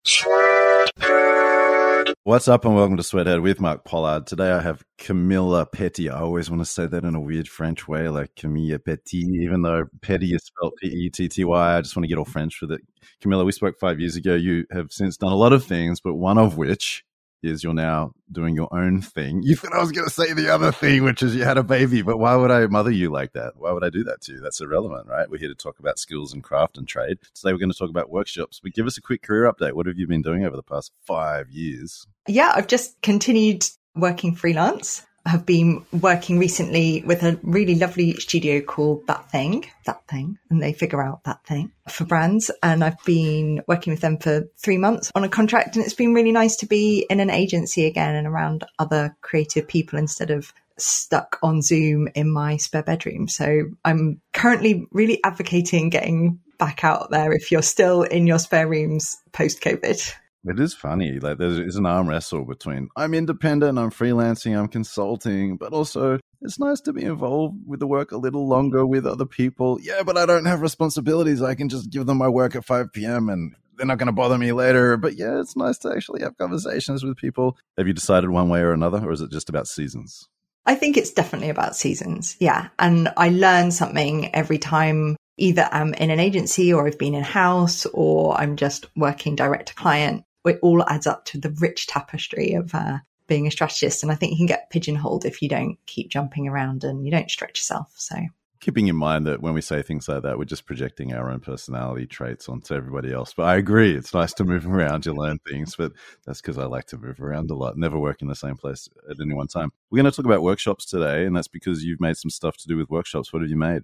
What's up and welcome to Sweathead with Mark Pollard. Today I have Camilla Petty. I always want to say that in a weird French way, like Camilla Petty, even though Petty is spelled Petty. I just want to get all French with it. Camilla, we spoke 5 years ago. You have since done a lot of things, but one of which is you're now doing your own thing. You thought I was going to say the other thing, which is you had a baby, but why would I mother you like that? Why would I do that to you? That's irrelevant, right? We're here to talk about skills and craft and trade. Today we're going to talk about workshops, but give us a quick career update. What have you been doing over the past 5 years? Yeah, I've just continued working freelance. I've been working recently with a really lovely studio called That Thing, and they figure out that thing for brands. And I've been working with them for 3 months on a contract. And it's been really nice to be in an agency again and around other creative people instead of stuck on Zoom in my spare bedroom. So I'm currently really advocating getting back out there if you're still in your spare rooms post-COVID. It is funny. Like there's an arm wrestle between I'm independent, I'm freelancing, I'm consulting, but also it's nice to be involved with the work a little longer with other people. Yeah, but I don't have responsibilities. I can just give them my work at 5 p.m. and they're not going to bother me later. But yeah, it's nice to actually have conversations with people. Have you decided one way or another, or is it just about seasons? I think it's definitely about seasons. Yeah. And I learn something every time either I'm in an agency or I've been in-house or I'm just working direct to client. It all adds up to the rich tapestry of being a strategist. And I think you can get pigeonholed if you don't keep jumping around and you don't stretch yourself. So keeping in mind that when we say things like that, we're just projecting our own personality traits onto everybody else. But I agree, it's nice to move around, you learn things, but that's because I like to move around a lot, never work in the same place at any one time. We're going to talk about workshops today, and that's because you've made some stuff to do with workshops. What have you made?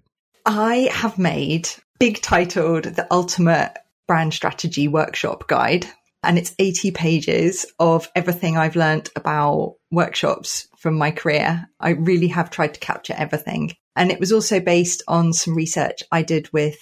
I have made big titled The Ultimate Brand Strategy Workshop Guide. And it's 80 pages of everything I've learned about workshops from my career. I really have tried to capture everything. And it was also based on some research I did with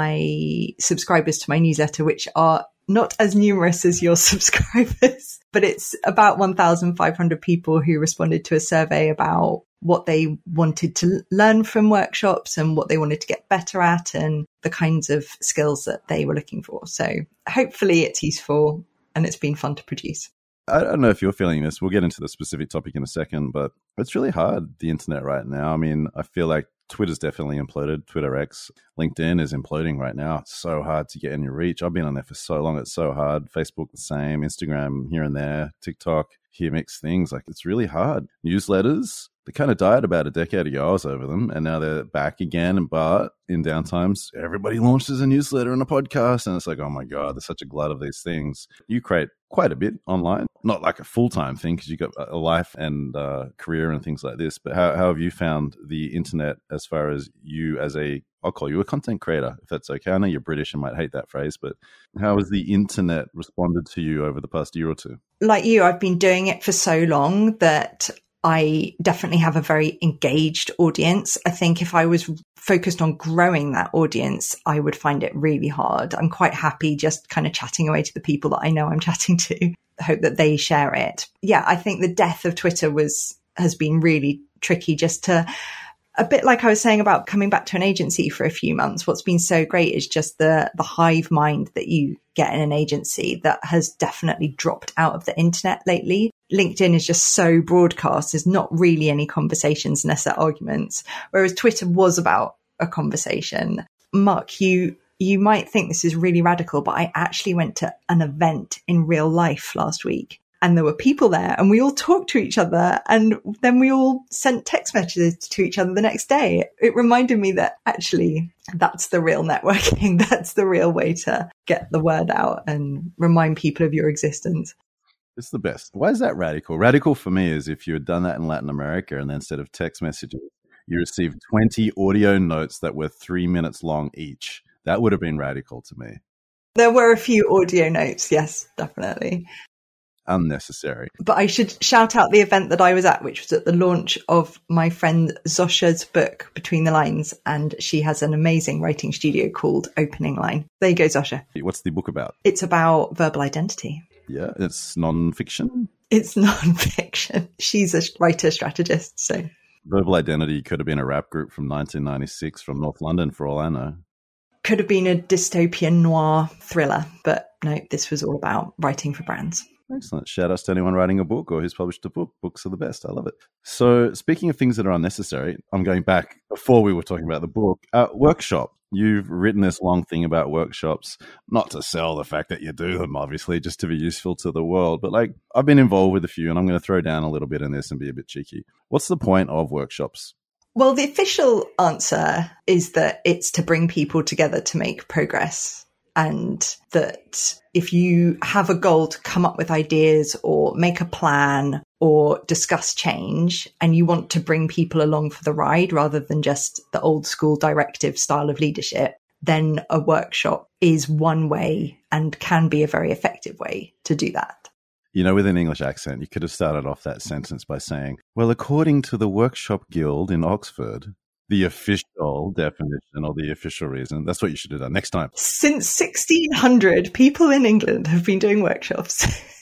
my subscribers to my newsletter, which are not as numerous as your subscribers, but it's about 1,500 people who responded to a survey about what they wanted to learn from workshops and what they wanted to get better at and the kinds of skills that they were looking for. So hopefully it's useful and it's been fun to produce. I don't know if you're feeling this. We'll get into the specific topic in a second, but it's really hard, the internet right now. I mean, I feel like Twitter's definitely imploded. Twitter X, LinkedIn is imploding right now. It's so hard to get any reach. I've been on there for so long. It's so hard. Facebook, the same. Instagram, here and there. TikTok, here mixed things. Like, it's really hard. Newsletters, they kind of died about a decade ago. I was over them, and now they're back again. But in downtimes, everybody launches a newsletter and a podcast, and it's like, oh my God, there's such a glut of these things. You create quite a bit online, not like a full-time thing because you've got a life and career and things like this. But how have you found the internet as far as you as I'll call you a content creator, if that's okay. I know you're British and might hate that phrase, but how has the internet responded to you over the past year or two? Like you, I've been doing it for so long that I definitely have a very engaged audience. I think if I was focused on growing that audience, I would find it really hard. I'm quite happy just kind of chatting away to the people that I know I'm chatting to, hope that they share it. Yeah, I think the death of Twitter has been really tricky, just to, a bit like I was saying about coming back to an agency for a few months. What's been so great is just the hive mind that you get in an agency that has definitely dropped out of the internet lately. LinkedIn is just so broadcast. There's not really any conversations unless they're arguments, whereas Twitter was about a conversation. Mark, you might think this is really radical, but I actually went to an event in real life last week. And there were people there and we all talked to each other and then we all sent text messages to each other the next day. It reminded me that actually that's the real networking. That's the real way to get the word out and remind people of your existence. It's the best. Why is that radical? Radical for me is if you had done that in Latin America and then instead of text messages, you received 20 audio notes that were 3 minutes long each. That would have been radical to me. There were a few audio notes. Yes, definitely. Unnecessary. But I should shout out the event that I was at, which was at the launch of my friend Zosha's book, Between the Lines. And she has an amazing writing studio called Opening Line. There you go, Zosha. What's the book about? It's about verbal identity. Yeah, it's non-fiction? It's non-fiction. She's a writer strategist, so. Verbal Identity could have been a rap group from 1996 from North London, for all I know. Could have been a dystopian noir thriller, but no, this was all about writing for brands. Excellent. Shout outs to anyone writing a book or who's published a book. Books are the best. I love it. So speaking of things that are unnecessary, I'm going back before we were talking about the book. Workshop. You've written this long thing about workshops, not to sell the fact that you do them, obviously, just to be useful to the world. But like, I've been involved with a few, and I'm going to throw down a little bit in this and be a bit cheeky. What's the point of workshops? Well, the official answer is that it's to bring people together to make progress. And that if you have a goal to come up with ideas or make a plan or discuss change, and you want to bring people along for the ride rather than just the old school directive style of leadership, then a workshop is one way and can be a very effective way to do that. You know, with an English accent, you could have started off that sentence by saying, well, according to the Workshop Guild in Oxford, the official definition or the official reason. That's what you should have done next time. Since 1600, people in England have been doing workshops.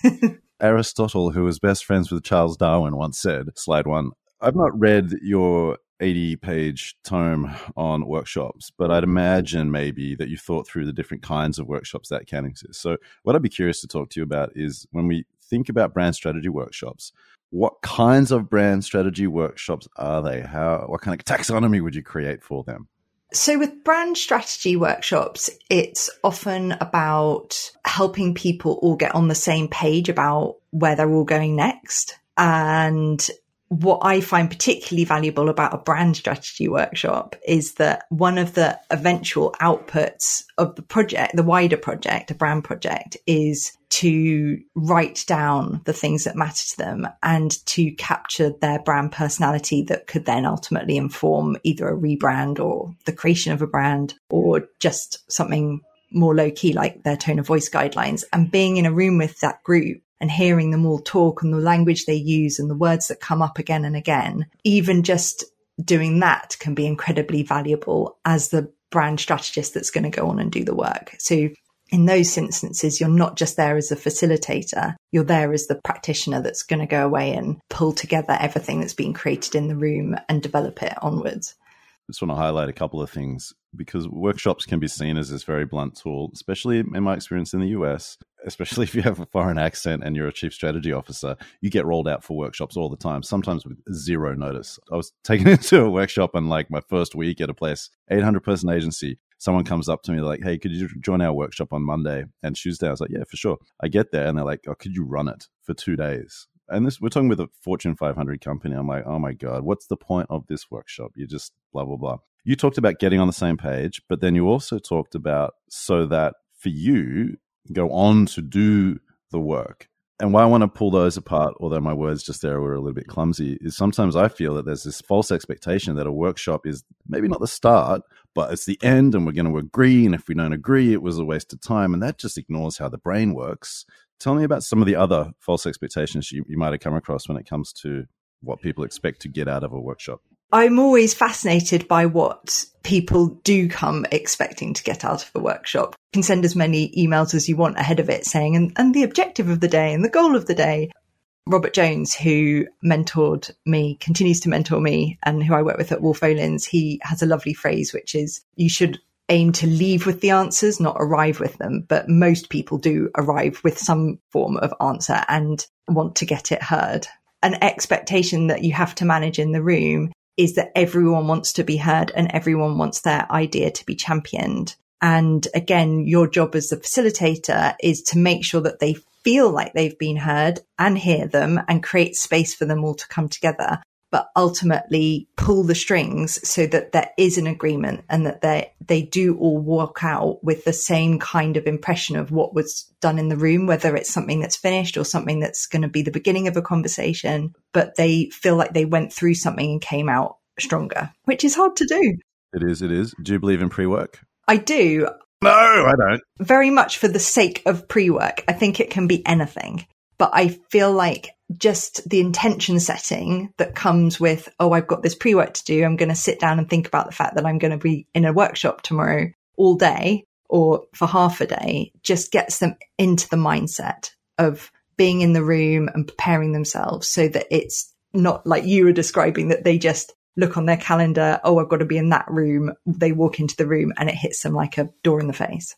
Aristotle, who was best friends with Charles Darwin, once said, slide one, I've not read your 80-page tome on workshops, but I'd imagine maybe that you thought through the different kinds of workshops that can exist. So what I'd be curious to talk to you about is when we think about brand strategy workshops, what kinds of brand strategy workshops are they? What kind of taxonomy would you create for them? So with brand strategy workshops, it's often about helping people all get on the same page about where they're all going next. And what I find particularly valuable about a brand strategy workshop is that one of the eventual outputs of the project, the wider project, a brand project, is to write down the things that matter to them and to capture their brand personality that could then ultimately inform either a rebrand or the creation of a brand or just something more low key like their tone of voice guidelines. And being in a room with that group and hearing them all talk and the language they use and the words that come up again and again, even just doing that can be incredibly valuable as the brand strategist that's going to go on and do the work. So in those instances, you're not just there as a facilitator, you're there as the practitioner that's going to go away and pull together everything that's been created in the room and develop it onwards. I just want to highlight a couple of things because workshops can be seen as this very blunt tool, especially in my experience in the US, especially if you have a foreign accent and you're a chief strategy officer, you get rolled out for workshops all the time, sometimes with zero notice. I was taken into a workshop and like my first week at a place, 800-person agency, someone comes up to me like, hey, could you join our workshop on Monday and Tuesday? I was like, yeah, for sure. I get there and they're like, oh, could you run it for 2 days? And this, we're talking with a Fortune 500 company. I'm like, oh my God, what's the point of this workshop? You just blah, blah, blah. You talked about getting on the same page, but then you also talked about so that for you, go on to do the work. And why I want to pull those apart, although my words just there were a little bit clumsy, is sometimes I feel that there's this false expectation that a workshop is maybe not the start, but it's the end and we're going to agree. And if we don't agree, it was a waste of time. And that just ignores how the brain works. Tell me about some of the other false expectations you might have come across when it comes to what people expect to get out of a workshop. I'm always fascinated by what people do come expecting to get out of a workshop. You can send as many emails as you want ahead of it saying, and the objective of the day and the goal of the day. Robert Jones, who mentored me, continues to mentor me, and who I work with at Wolf Olins, he has a lovely phrase, which is, you should aim to leave with the answers, not arrive with them. But most people do arrive with some form of answer and want to get it heard. An expectation that you have to manage in the room is that everyone wants to be heard and everyone wants their idea to be championed. And again, your job as the facilitator is to make sure that they feel like they've been heard and hear them and create space for them all to come together, but ultimately pull the strings so that there is an agreement and that they do all walk out with the same kind of impression of what was done in the room, whether it's something that's finished or something that's going to be the beginning of a conversation, but they feel like they went through something and came out stronger, which is hard to do. It is. Do you believe in pre-work? I do. No, I don't. Very much for the sake of pre-work. I think it can be anything, but I feel like just the intention setting that comes with, oh, I've got this pre-work to do. I'm going to sit down and think about the fact that I'm going to be in a workshop tomorrow all day or for half a day, just gets them into the mindset of being in the room and preparing themselves so that it's not like you were describing, that they just look on their calendar, oh, I've got to be in that room. They walk into the room and it hits them like a door in the face.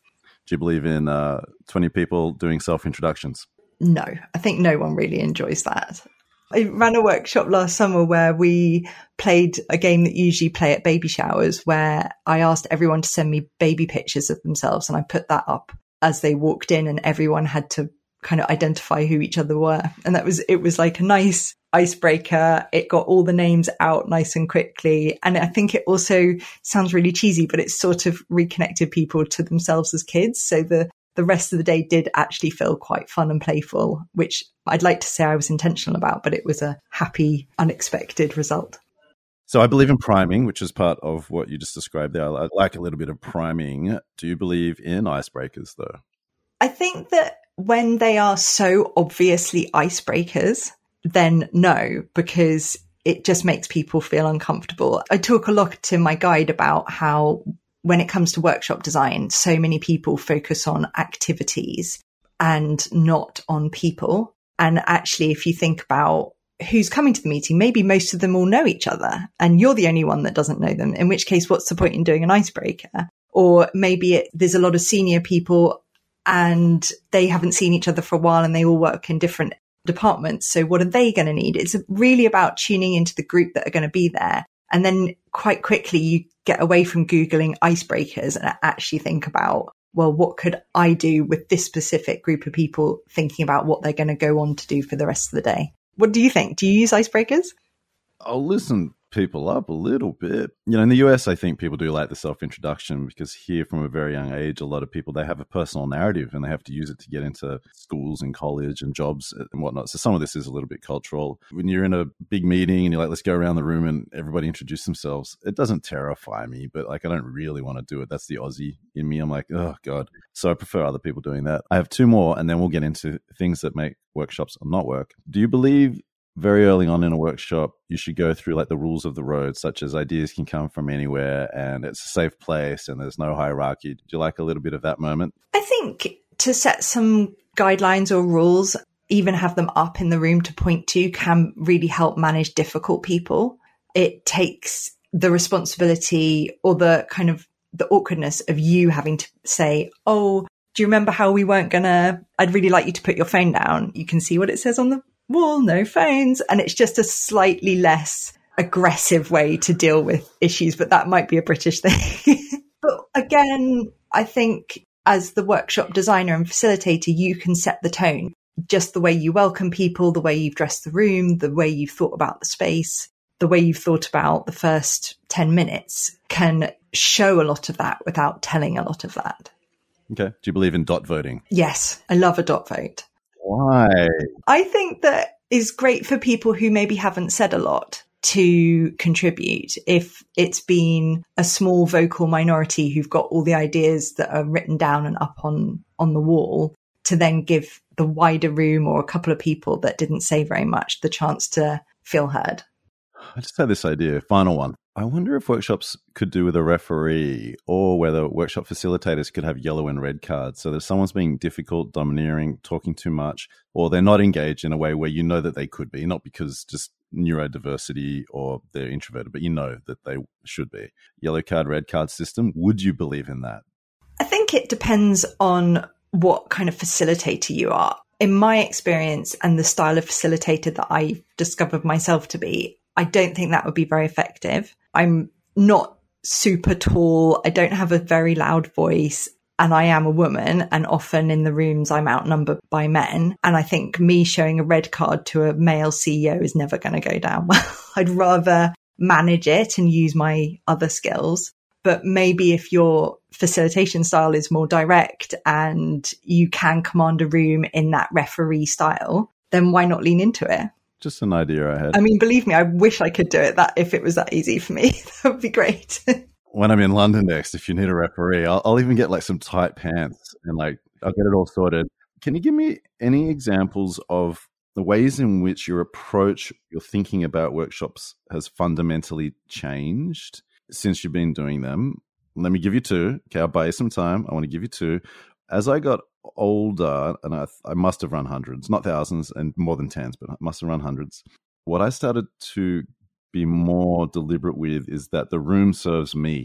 Do you believe in 20 people doing self-introductions? No, I think no one really enjoys that. I ran a workshop last summer where we played a game that you usually play at baby showers, where I asked everyone to send me baby pictures of themselves, and I put that up as they walked in, and everyone had to kind of identify who each other were. And it was like a nice icebreaker. It got all the names out nice and quickly. And I think it also sounds really cheesy, but it sort of reconnected people to themselves as kids. So the rest of the day did actually feel quite fun and playful, which I'd like to say I was intentional about, but it was a happy, unexpected result. So I believe in priming, which is part of what you just described there. I like a little bit of priming. Do you believe in icebreakers, though? I think that when they are so obviously icebreakers, then no, because it just makes people feel uncomfortable. I talk a lot in my guide about how when it comes to workshop design, so many people focus on activities and not on people. And actually, if you think about who's coming to the meeting, maybe most of them all know each other and you're the only one that doesn't know them, in which case, what's the point in doing an icebreaker? Or maybe there's a lot of senior people and they haven't seen each other for a while and they all work in different departments. So what are they going to need? It's really about tuning into the group that are going to be there. And then quite quickly, you get away from Googling icebreakers and actually think about, well, what could I do with this specific group of people, thinking about what they're going to go on to do for the rest of the day? What do you think? Do you use icebreakers? I'll listen people up a little bit. In the US, I think people do like the self-introduction because here from a very young age, a lot of people, they have a personal narrative and they have to use it to get into schools and college and jobs and whatnot. So some of this is a little bit cultural. When you're in a big meeting and you're like, let's go around the room and everybody introduce themselves, it doesn't terrify me, but I don't really want to do it. That's the Aussie in me. I'm like, oh God. So I prefer other people doing that. I have two more and then we'll get into things that make workshops not work. Do you believe very early on in a workshop, you should go through like the rules of the road, such as ideas can come from anywhere and it's a safe place and there's no hierarchy? Do you like a little bit of that moment? I think to set some guidelines or rules, even have them up in the room to point to, can really help manage difficult people. It takes the responsibility or the kind of the awkwardness of you having to say, oh, do you remember how we weren't I'd really like you to put your phone down. You can see what it says on the wall, no phones. And it's just a slightly less aggressive way to deal with issues, but that might be a British thing. But again, I think as the workshop designer and facilitator, you can set the tone. Just the way you welcome people, the way you've dressed the room, the way you've thought about the space, the way you've thought about the first 10 minutes can show a lot of that without telling a lot of that. Okay. Do you believe in dot voting? Yes, I love a dot vote. Why? I think that is great for people who maybe haven't said a lot to contribute. If it's been a small vocal minority who've got all the ideas that are written down and up on the wall, to then give the wider room or a couple of people that didn't say very much the chance to feel heard. I just had this idea, final one. I wonder if workshops could do with a referee or whether workshop facilitators could have yellow and red cards. So that if someone's being difficult, domineering, talking too much, or they're not engaged in a way where you know that they could be, not because just neurodiversity or they're introverted, but you know that they should be. Yellow card, red card system. Would you believe in that? I think it depends on what kind of facilitator you are. In my experience and the style of facilitator that I discovered myself to be, I don't think that would be very effective. I'm not super tall. I don't have a very loud voice. And I am a woman. And often in the rooms, I'm outnumbered by men. And I think me showing a red card to a male CEO is never going to go down well. I'd rather manage it and use my other skills. But maybe if your facilitation style is more direct and you can command a room in that referee style, then why not lean into it? Just an idea I had. I mean, believe me, I wish I could do it if it was that easy for me. That would be great. When I'm in London next, if you need a referee, I'll even get like some tight pants and like I'll get it all sorted. Can you give me any examples of the ways in which your approach, your thinking about workshops has fundamentally changed since you've been doing them? Let me give you two. Okay, I'll buy you some time. I want to give you two. As I got older, and I must have run hundreds, not thousands and more than tens, but I must have run hundreds. What I started to be more deliberate with is that the room serves me.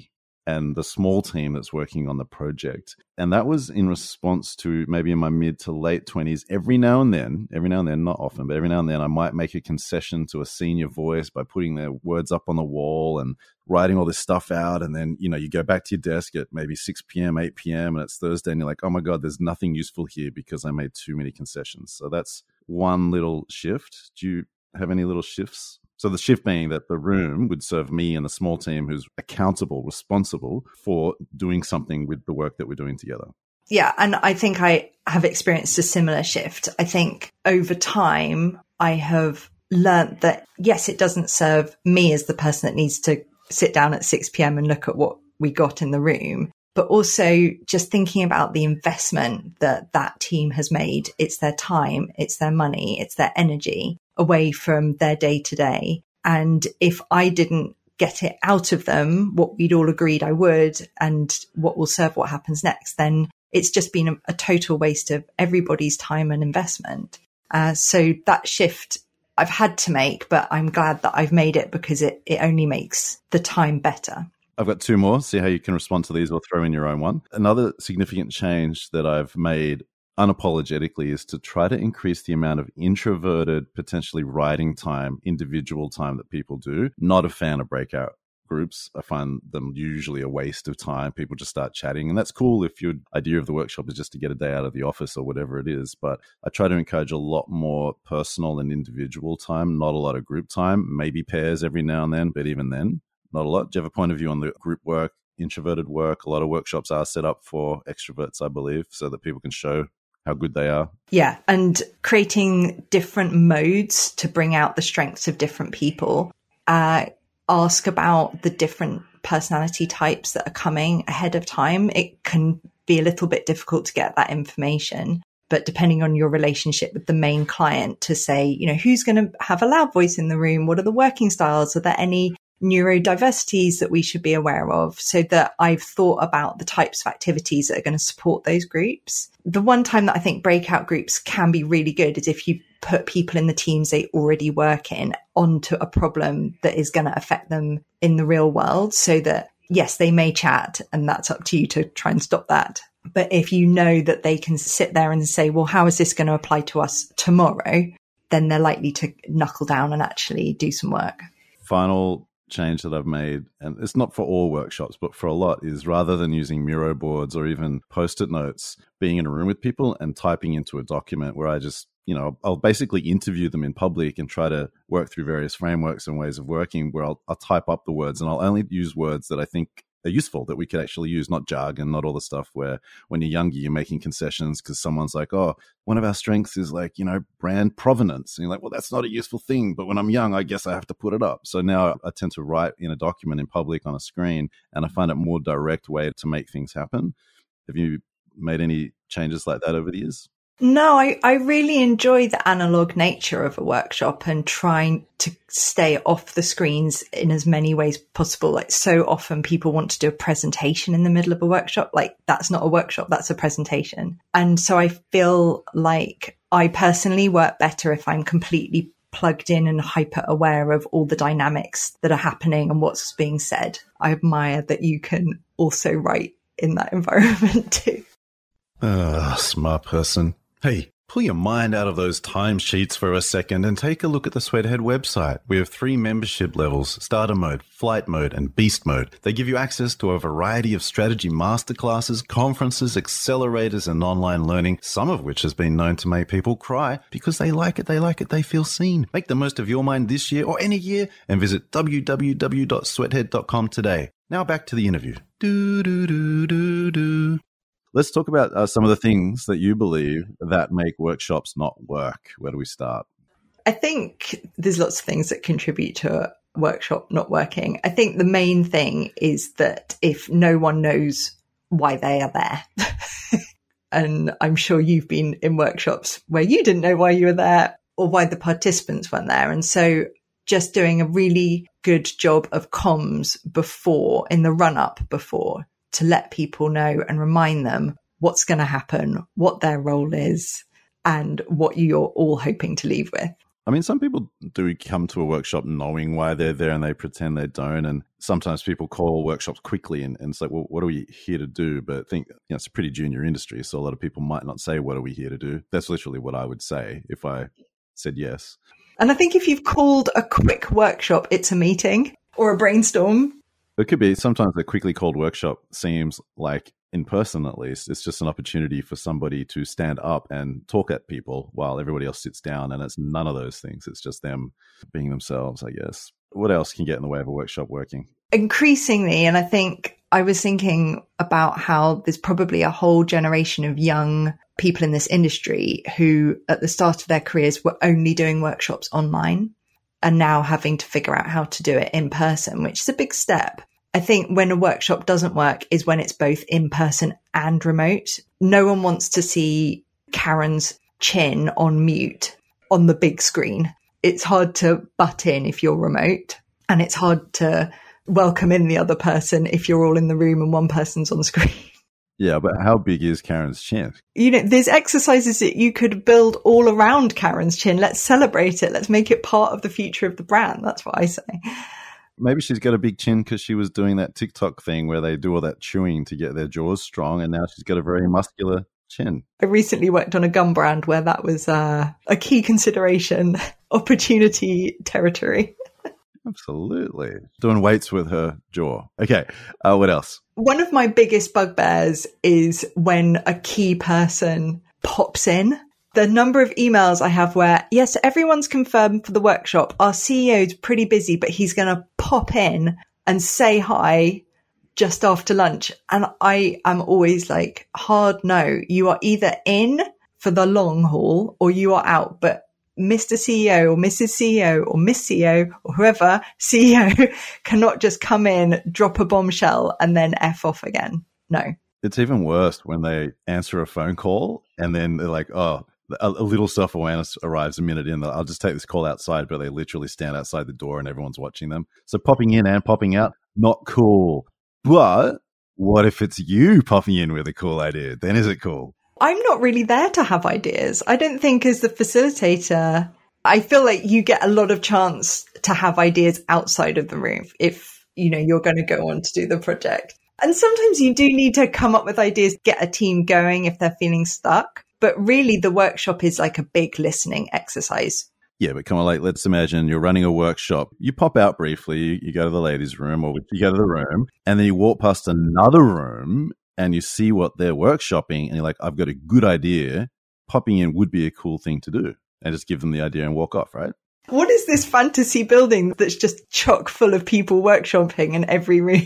and the small team that's working on the project. And that was in response to maybe in my mid to late 20s, every now and then, not often, but every now and then I might make a concession to a senior voice by putting their words up on the wall and writing all this stuff out. And then, you go back to your desk at maybe 6 p.m., 8 p.m. and it's Thursday and you're like, oh my God, there's nothing useful here because I made too many concessions. So that's one little shift. Do you have any little shifts? So the shift being that the room would serve me and the small team who's accountable, responsible for doing something with the work that we're doing together. Yeah. And I think I have experienced a similar shift. I think over time, I have learned that, yes, it doesn't serve me as the person that needs to sit down at 6 p.m. and look at what we got in the room, but also just thinking about the investment that team has made. It's their time, it's their money, it's their energy away from their day to day. And if I didn't get it out of them, what we'd all agreed I would, and what will serve what happens next, then it's just been a total waste of everybody's time and investment. So that shift I've had to make, but I'm glad that I've made it because it only makes the time better. I've got two more. See how you can respond to these or throw in your own one. Another significant change that I've made unapologetically is to try to increase the amount of introverted, potentially writing time, individual time that people do. Not a fan of breakout groups. I find them usually a waste of time. People just start chatting, and that's cool if your idea of the workshop is just to get a day out of the office or whatever it is. But I try to encourage a lot more personal and individual time, not a lot of group time, maybe pairs every now and then, but even then, not a lot. Do you have a point of view on the group work, introverted work? A lot of workshops are set up for extroverts, I believe, so that people can show how good they are. Yeah. And creating different modes to bring out the strengths of different people. Ask about the different personality types that are coming ahead of time. It can be a little bit difficult to get that information, but depending on your relationship with the main client to say, who's going to have a loud voice in the room? What are the working styles? Are there any neurodiversities that we should be aware of, so that I've thought about the types of activities that are going to support those groups. The one time that I think breakout groups can be really good is if you put people in the teams they already work in onto a problem that is going to affect them in the real world, so that, yes, they may chat and that's up to you to try and stop that. But if you know that they can sit there and say, well, how is this going to apply to us tomorrow? Then they're likely to knuckle down and actually do some work. Final change that I've made, and it's not for all workshops, but for a lot, is rather than using Miro boards or even post-it notes, being in a room with people and typing into a document where I just, I'll basically interview them in public and try to work through various frameworks and ways of working where I'll type up the words, and I'll only use words that I think are useful, that we could actually use, not jargon, not all the stuff where when you're younger, you're making concessions because someone's like, oh, one of our strengths is like, brand provenance. And you're like, well, that's not a useful thing. But when I'm young, I guess I have to put it up. So now I tend to write in a document in public on a screen, and I find it a more direct way to make things happen. Have you made any changes like that over the years? No, I really enjoy the analog nature of a workshop and trying to stay off the screens in as many ways possible. Like, so often people want to do a presentation in the middle of a workshop. Like, that's not a workshop, that's a presentation. And so I feel like I personally work better if I'm completely plugged in and hyper aware of all the dynamics that are happening and what's being said. I admire that you can also write in that environment too. Smart person. Hey, pull your mind out of those timesheets for a second and take a look at the Sweathead website. We have 3 membership levels: Starter Mode, Flight Mode, and Beast Mode. They give you access to a variety of strategy masterclasses, conferences, accelerators, and online learning, some of which has been known to make people cry because they like it, they feel seen. Make the most of your mind this year or any year and visit www.sweathead.com today. Now back to the interview. Let's talk about some of the things that you believe that make workshops not work. Where do we start? I think there's lots of things that contribute to a workshop not working. I think the main thing is that if no one knows why they are there, and I'm sure you've been in workshops where you didn't know why you were there or why the participants weren't there. And so just doing a really good job of comms before, in the run up before, to let people know and remind them what's going to happen, what their role is, and what you're all hoping to leave with. I mean, some people do come to a workshop knowing why they're there and they pretend they don't. And sometimes people call workshops quickly and it's like, well, what are we here to do? But I think it's a pretty junior industry. So a lot of people might not say, what are we here to do? That's literally what I would say if I said yes. And I think if you've called a quick workshop, it's a meeting or a brainstorm. It could be. Sometimes a quickly called workshop seems like, in person at least, it's just an opportunity for somebody to stand up and talk at people while everybody else sits down. And it's none of those things. It's just them being themselves, I guess. What else can get in the way of a workshop working? Increasingly, and I think I was thinking about how there's probably a whole generation of young people in this industry who at the start of their careers were only doing workshops online and now having to figure out how to do it in person, which is a big step. I think when a workshop doesn't work is when it's both in person and remote. No one wants to see Karen's chin on mute on the big screen. It's hard to butt in if you're remote, and it's hard to welcome in the other person if you're all in the room and one person's on screen. Yeah, but how big is Karen's chin? There's exercises that you could build all around Karen's chin. Let's celebrate it. Let's make it part of the future of the brand. That's what I say. Maybe she's got a big chin because she was doing that TikTok thing where they do all that chewing to get their jaws strong, and now she's got a very muscular chin. I recently worked on a gum brand where that was a key consideration, opportunity territory. Absolutely. Doing weights with her jaw. Okay, what else? One of my biggest bugbears is when a key person pops in. The number of emails I have where, yes, everyone's confirmed for the workshop. Our CEO's pretty busy, but he's going to pop in and say hi just after lunch. And I am always like, hard no. You are either in for the long haul or you are out. But Mr. CEO or Mrs. CEO or Miss CEO or whoever CEO cannot just come in, drop a bombshell and then F off again. No. It's even worse when they answer a phone call and then they're like, oh, a little self-awareness arrives a minute in. I'll just take this call outside, but they literally stand outside the door and everyone's watching them. So popping in and popping out, not cool. But what if it's you popping in with a cool idea? Then is it cool? I'm not really there to have ideas. I don't think as the facilitator, I feel like you get a lot of chance to have ideas outside of the room if, you're going to go on to do the project. And sometimes you do need to come up with ideas, get a team going if they're feeling stuck. But really, the workshop is like a big listening exercise. Yeah, but come on, like, let's imagine you're running a workshop. You pop out briefly, you go to the ladies' room or you go to the room, and then you walk past another room and you see what they're workshopping, and you're like, I've got a good idea. Popping in would be a cool thing to do, and just give them the idea and walk off, right? What is this fantasy building that's just chock full of people workshopping in every room?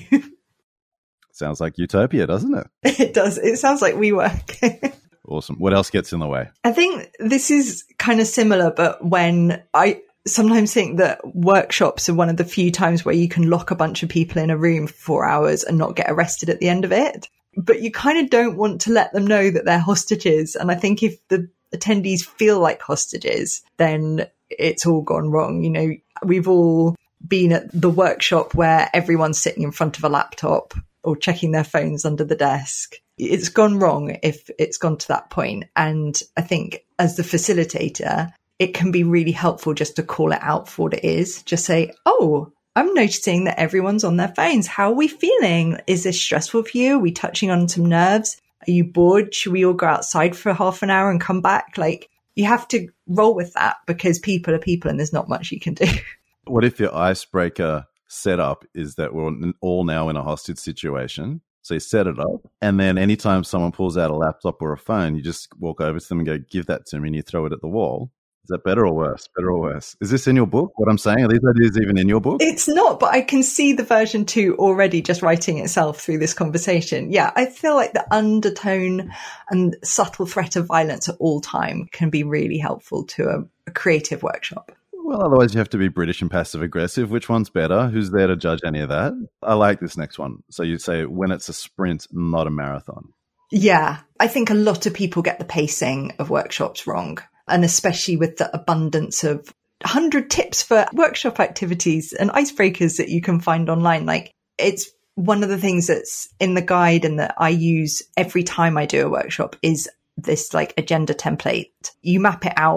Sounds like utopia, doesn't it? It does. It sounds like WeWork. Awesome. What else gets in the way? I think this is kind of similar, but when I sometimes think that workshops are one of the few times where you can lock a bunch of people in a room for 4 hours and not get arrested at the end of it. But you kind of don't want to let them know that they're hostages. And I think if the attendees feel like hostages, then it's all gone wrong. We've all been at the workshop where everyone's sitting in front of a laptop or checking their phones under the desk. It's gone wrong if it's gone to that point. And I think as the facilitator, it can be really helpful just to call it out for what it is. Just say, oh, I'm noticing that everyone's on their phones. How are we feeling? Is this stressful for you? Are we touching on some nerves? Are you bored? Should we all go outside for half an hour and come back? Like, you have to roll with that because people are people and there's not much you can do. What if your icebreaker setup is that we're all now in a hostage situation? So you set it up, and then anytime someone pulls out a laptop or a phone, you just walk over to them and go, give that to me, and you throw it at the wall. Is that better or worse? Better or worse? Is this in your book, what I'm saying? Are these ideas even in your book? It's not, but I can see the version 2 already just writing itself through this conversation. Yeah, I feel like the undertone and subtle threat of violence at all time can be really helpful to a creative workshop. Well, otherwise you have to be British and passive aggressive. Which one's better? Who's there to judge any of that? I like this next one. So you say when it's a sprint, not a marathon. Yeah, I think a lot of people get the pacing of workshops wrong. And especially with the abundance of 100 tips for workshop activities and icebreakers that you can find online. Like, it's one of the things that's in the guide and that I use every time I do a workshop is this like agenda template. You map it out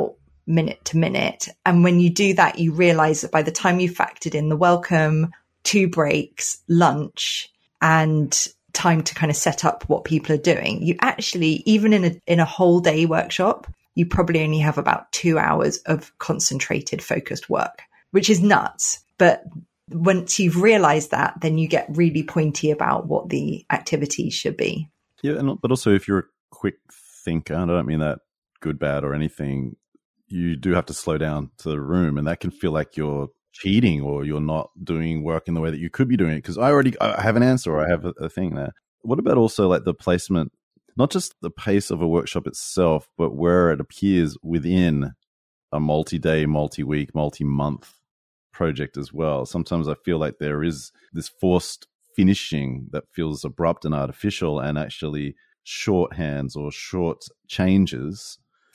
minute to minute. And when you do that, you realize that by the time you factored in the welcome, 2 breaks, lunch, and time to kind of set up what people are doing, you actually, even in a whole day workshop, you probably only have about 2 hours of concentrated, focused work, which is nuts. But once you've realized that, then you get really pointy about what the activities should be. Yeah, but also if you're a quick thinker, and I don't mean that good, bad, or anything, you do have to slow down to the room, and that can feel like you're cheating or you're not doing work in the way that you could be doing it because I have an answer or I have a thing there. What about also like the placement, not just the pace of a workshop itself, but where it appears within a multi-day, multi-week, multi-month project as well? Sometimes I feel like there is this forced finishing that feels abrupt and artificial, and actually shorthands or short changes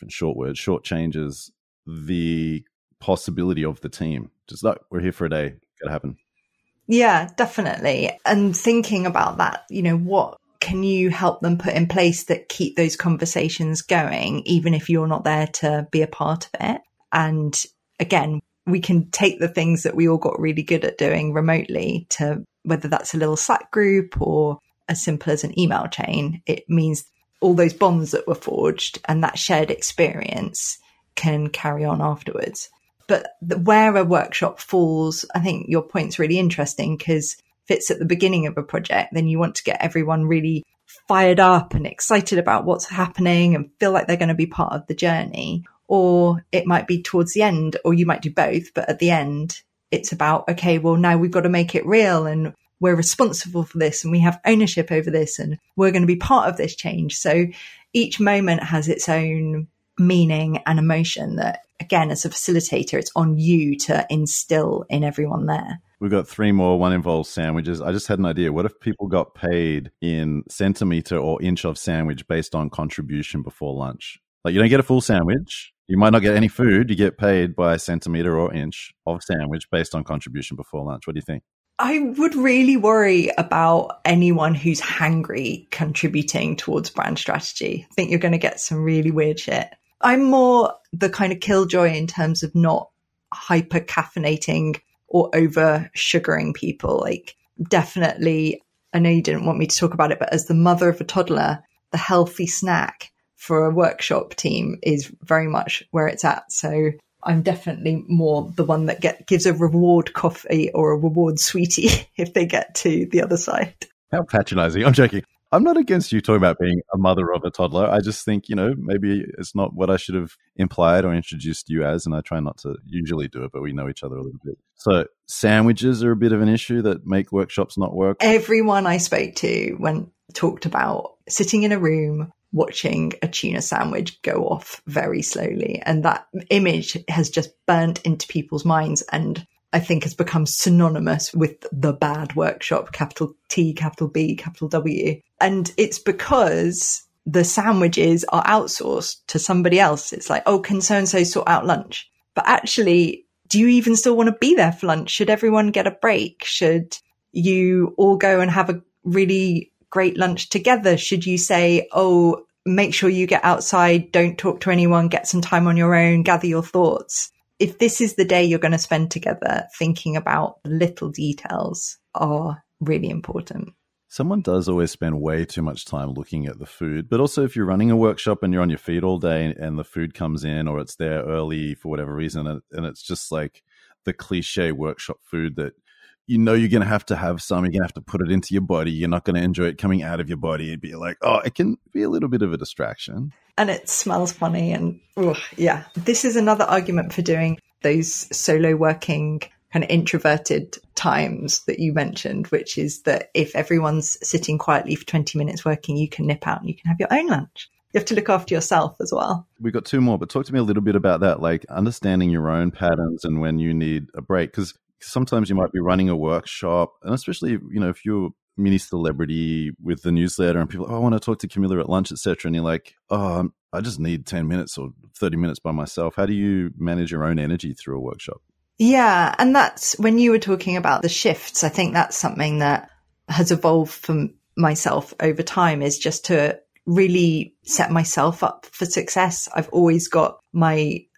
the possibility of the team. Just like, we're here for a day, gotta happen. Yeah, definitely. And thinking about that, what can you help them put in place that keep those conversations going, even if you're not there to be a part of it? And again, we can take the things that we all got really good at doing remotely to whether that's a little Slack group or as simple as an email chain. It means all those bonds that were forged and that shared experience can carry on afterwards. But where a workshop falls, I think your point's really interesting, because if it's at the beginning of a project, then you want to get everyone really fired up and excited about what's happening and feel like they're going to be part of the journey. Or it might be towards the end, or you might do both. But at the end, it's about, okay, well, now we've got to make it real and we're responsible for this and we have ownership over this and we're going to be part of this change. So each moment has its own meaning and emotion that, again, as a facilitator, it's on you to instill in everyone there. We've got 3 more. One involves sandwiches. I just had an idea. What if people got paid in centimeter or inch of sandwich based on contribution before lunch? Like, you don't get a full sandwich. You might not get any food. You get paid by centimeter or inch of sandwich based on contribution before lunch. What do you think? I would really worry about anyone who's hangry contributing towards brand strategy. I think you're going to get some really weird shit. I'm more the kind of killjoy in terms of not hyper caffeinating or over sugaring people. Like, definitely, I know you didn't want me to talk about it, but as the mother of a toddler, the healthy snack for a workshop team is very much where it's at. So I'm definitely more the one that gives a reward coffee or a reward sweetie if they get to the other side. How patronizing. I'm joking. I'm not against you talking about being a mother of a toddler. I just think, maybe it's not what I should have implied or introduced you as, and I try not to usually do it, but we know each other a little bit. So sandwiches are a bit of an issue that make workshops not work. Everyone I spoke to talked about sitting in a room watching a tuna sandwich go off very slowly. And that image has just burnt into people's minds and I think has become synonymous with the bad workshop, capital T, capital B, capital W. And it's because the sandwiches are outsourced to somebody else. It's like, oh, can so-and-so sort out lunch? But actually, do you even still want to be there for lunch? Should everyone get a break? Should you all go and have a really great lunch together? Should you say, oh, make sure you get outside, don't talk to anyone, get some time on your own, gather your thoughts? If this is the day you're going to spend together, thinking about the little details are really important. Someone does always spend way too much time looking at the food, but also if you're running a workshop and you're on your feet all day and the food comes in or it's there early for whatever reason, and it's just like the cliche workshop food that you're going to have some, you're going to have to put it into your body, you're not going to enjoy it coming out of your body. It'd be like, oh, it can be a little bit of a distraction. And it smells funny and yeah. This is another argument for doing those solo working kind of introverted times that you mentioned, which is that if everyone's sitting quietly for 20 minutes working, you can nip out and you can have your own lunch. You have to look after yourself as well. We've got 2 more, but talk to me a little bit about that, like understanding your own patterns and when you need a break. Because sometimes you might be running a workshop, and especially, if you're a mini celebrity with the newsletter and people, I want to talk to Camilla at lunch, etc. And you're like, oh, I just need 10 minutes or 30 minutes by myself. How do you manage your own energy through a workshop? Yeah. And that's when you were talking about the shifts. I think that's something that has evolved for myself over time, is just to really set myself up for success. I've always got my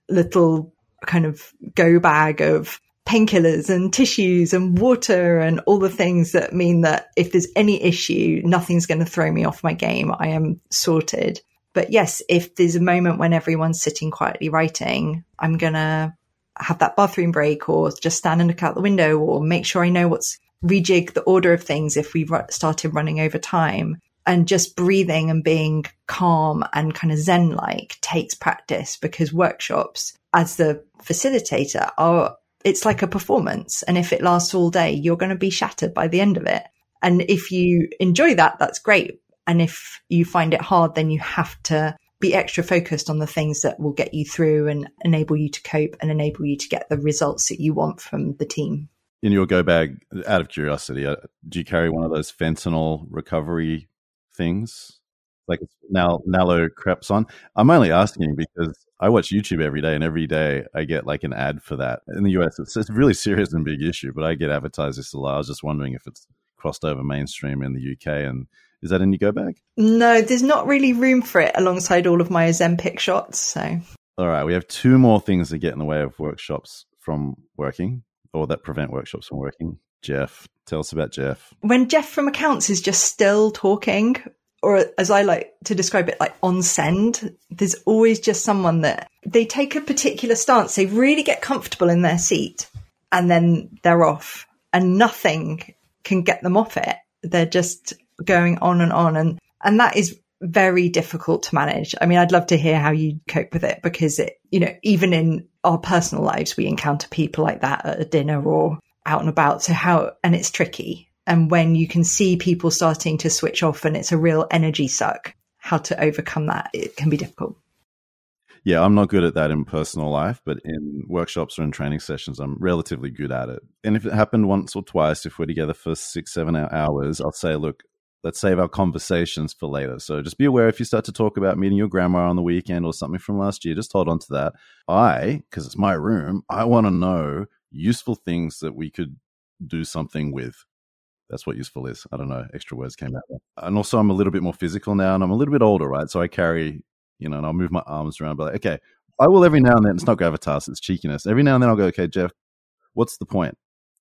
little kind of go bag of painkillers and tissues and water and all the things that mean that if there's any issue, nothing's going to throw me off my game. I am sorted. But yes, if there's a moment when everyone's sitting quietly writing, I'm going to have that bathroom break or just stand and look out the window or make sure I know rejig the order of things if we started running over time. And just breathing and being calm and kind of Zen-like takes practice, because workshops, as the facilitator, it's like a performance. And if it lasts all day, you're going to be shattered by the end of it. And if you enjoy that, that's great. And if you find it hard, then you have to be extra focused on the things that will get you through and enable you to cope and enable you to get the results that you want from the team. In your go bag, out of curiosity, do you carry one of those fentanyl recovery things? Like it's naloxone? I'm only asking because I watch YouTube every day, and every day I get like an ad for that. In the US, it's a really serious and big issue, but I get advertised this a lot. I was just wondering if it's crossed over mainstream in the UK, and is that in your go bag? No, there's not really room for it alongside all of my Ozempic shots. So, all right, we have two more things that get in the way of workshops from working, or that prevent workshops from working. Jeff, tell us about Jeff. When Jeff from accounts is just still talking, or as I like to describe it, like on send, there's always just someone that they take a particular stance. They really get comfortable in their seat and then they're off, and nothing can get them off it. They're just going on and on. And that is very difficult to manage. I mean, I'd love to hear how you cope with it, because even in our personal lives, we encounter people like that at a dinner or out and about. And it's tricky. And when you can see people starting to switch off and it's a real energy suck, how to overcome that, it can be difficult. Yeah, I'm not good at that in personal life, but in workshops or in training sessions, I'm relatively good at it. And if it happened once or twice, if we're together for 6-7 hours, I'll say, look, let's save our conversations for later. So just be aware if you start to talk about meeting your grandma on the weekend or something from last year, just hold on to that. Because it's my room, I want to know useful things that we could do something with. That's what useful is. I don't know. Extra words came out there. And also I'm a little bit more physical now, and I'm a little bit older, right? So I carry, and I'll move my arms around, but like, okay, I will every now and then. It's not gravitas, it's cheekiness. Every now and then I'll go, okay, Jeff, what's the point?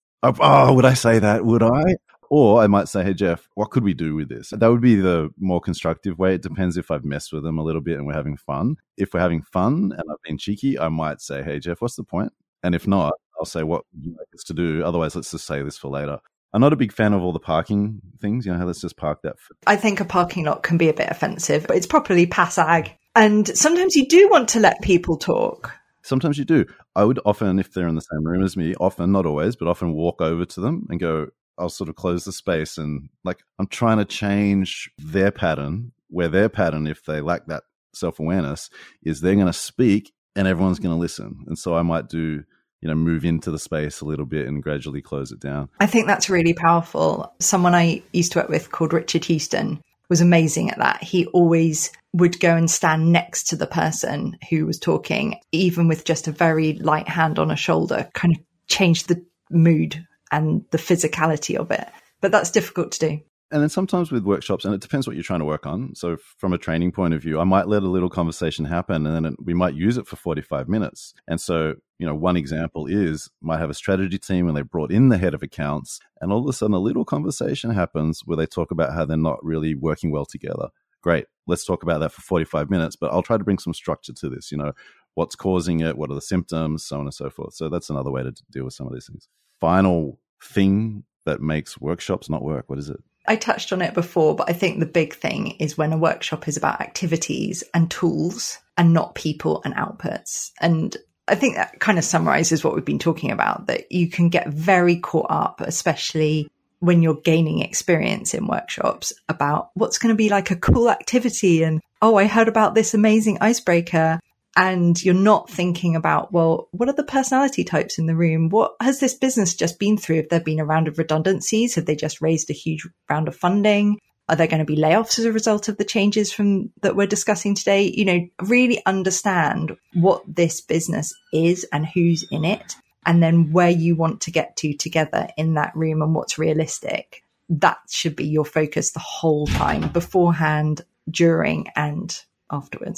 Oh, would I say that? Would I? Or I might say, hey, Jeff, what could we do with this? That would be the more constructive way. It depends if I've messed with them a little bit and we're having fun. If we're having fun and I've been cheeky, I might say, hey, Jeff, what's the point? And if not, I'll say, what would you like us to do? Otherwise, let's just say this for later. I'm not a big fan of all the parking things. Let's just park that. I think a parking lot can be a bit offensive, but it's properly passag. And sometimes you do want to let people talk. Sometimes you do. I would often, if they're in the same room as me, often, not always, but often walk over to them and go, I'll sort of close the space, and like I'm trying to change their pattern, where their pattern, if they lack that self-awareness, is they're going to speak and everyone's going to listen. And so I might do, move into the space a little bit and gradually close it down. I think that's really powerful. Someone I used to work with called Richard Houston was amazing at that. He always would go and stand next to the person who was talking, even with just a very light hand on a shoulder, kind of change the mood and the physicality of it. But that's difficult to do. And then sometimes with workshops, and it depends what you're trying to work on. So from a training point of view, I might let a little conversation happen and then we might use it for 45 minutes. And so, one example is might have a strategy team and they brought in the head of accounts, and all of a sudden a little conversation happens where they talk about how they're not really working well together. Great. Let's talk about that for 45 minutes, but I'll try to bring some structure to this. What's causing it? What are the symptoms? So on and so forth. So that's another way to deal with some of these things. Final thing that makes workshops not work. What is it? I touched on it before, but I think the big thing is when a workshop is about activities and tools and not people and outputs. And I think that kind of summarizes what we've been talking about, that you can get very caught up, especially when you're gaining experience in workshops, about what's going to be like a cool activity. And, I heard about this amazing icebreaker. And you're not thinking about, well, what are the personality types in the room? What has this business just been through? Have there been a round of redundancies? Have they just raised a huge round of funding? Are there going to be layoffs as a result of the changes that we're discussing today? Really understand what this business is and who's in it, and then where you want to get to together in that room and what's realistic. That should be your focus the whole time, beforehand, during, and afterwards.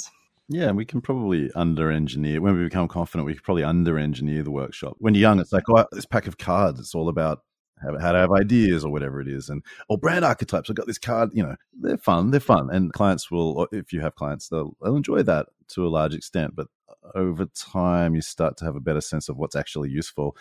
Yeah, and we can probably under-engineer. When we become confident, we can probably under-engineer the workshop. When you're young, it's like, oh, this pack of cards, it's all about how to have ideas or whatever it is. And, or brand archetypes, I've got this card, they're fun. And clients will, if you have clients, they'll enjoy that to a large extent. But over time, you start to have a better sense of what's actually useful,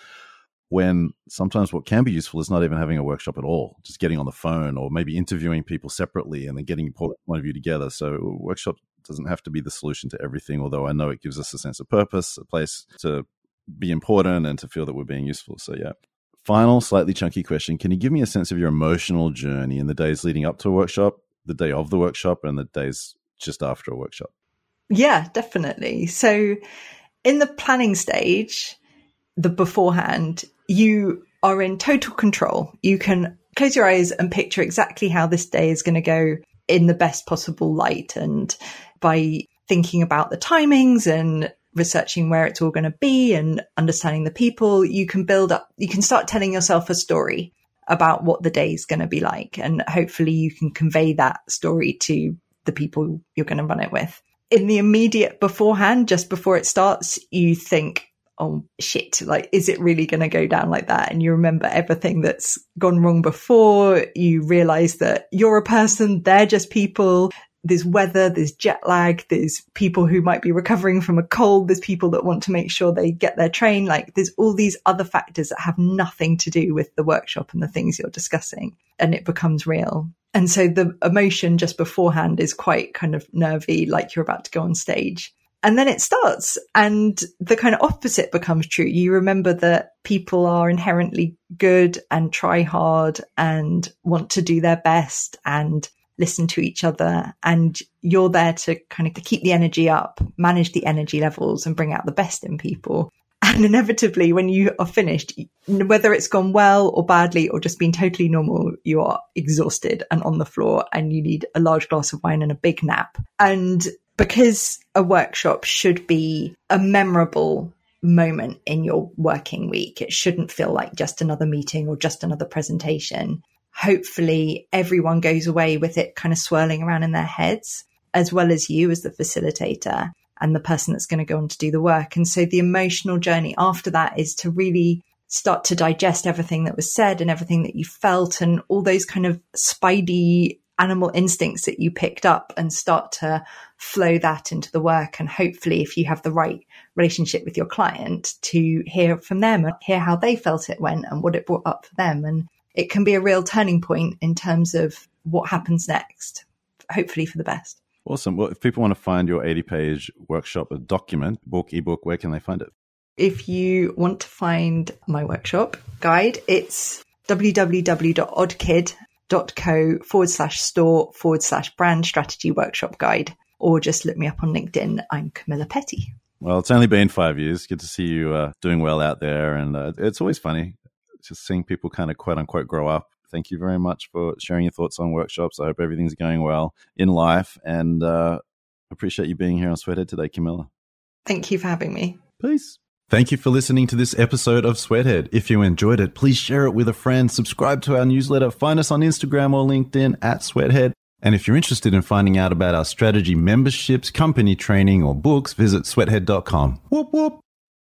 when sometimes what can be useful is not even having a workshop at all, just getting on the phone or maybe interviewing people separately and then getting a point of view together. So a workshop doesn't have to be the solution to everything, although I know it gives us a sense of purpose, a place to be important and to feel that we're being useful. So yeah. Final, slightly chunky question. Can you give me a sense of your emotional journey in the days leading up to a workshop, the day of the workshop, and the days just after a workshop? Yeah, definitely. So in the planning stage, the beforehand, you are in total control. You can close your eyes and picture exactly how this day is going to go in the best possible light. And by thinking about the timings and researching where it's all going to be and understanding the people, you can start telling yourself a story about what the day is going to be like. And hopefully you can convey that story to the people you're going to run it with. In the immediate beforehand, just before it starts, you think, oh shit, like, is it really going to go down like that? And you remember everything that's gone wrong before. You realize that you're a person, they're just people. There's weather, there's jet lag, there's people who might be recovering from a cold, there's people that want to make sure they get their train. Like, there's all these other factors that have nothing to do with the workshop and the things you're discussing, and it becomes real. And so the emotion just beforehand is quite kind of nervy, like you're about to go on stage. And then it starts, and the kind of opposite becomes true. You remember that people are inherently good and try hard and want to do their best and listen to each other. And you're there to kind of keep the energy up, manage the energy levels and bring out the best in people. And inevitably, when you are finished, whether it's gone well or badly or just been totally normal, you are exhausted and on the floor and you need a large glass of wine and a big nap. And because a workshop should be a memorable moment in your working week, it shouldn't feel like just another meeting or just another presentation. Hopefully everyone goes away with it kind of swirling around in their heads, as well as you as the facilitator and the person that's going to go on to do the work. And so the emotional journey after that is to really start to digest everything that was said and everything that you felt and all those kind of spidey animal instincts that you picked up, and start to flow that into the work. And hopefully, if you have the right relationship with your client, to hear from them and hear how they felt it went and what it brought up for them. And it can be a real turning point in terms of what happens next, hopefully for the best. Awesome. Well, if people want to find your 80-page workshop, a document, book, ebook, where can they find it? If you want to find my workshop guide, it's www.odkid.co/store/brand strategy workshop guide, or just look me up on LinkedIn. I'm Camilla Petty. Well, it's only been 5 years. Good to see you doing well out there. And it's always funny just seeing people kind of quote unquote grow up. Thank you very much for sharing your thoughts on workshops. I hope everything's going well in life, and appreciate you being here on Sweathead today, Camilla. Thank you for having me. Peace. Thank you for listening to this episode of Sweathead. If you enjoyed it, please share it with a friend, subscribe to our newsletter, find us on Instagram or LinkedIn @Sweathead. And if you're interested in finding out about our strategy memberships, company training, or books, visit sweathead.com. Whoop, whoop.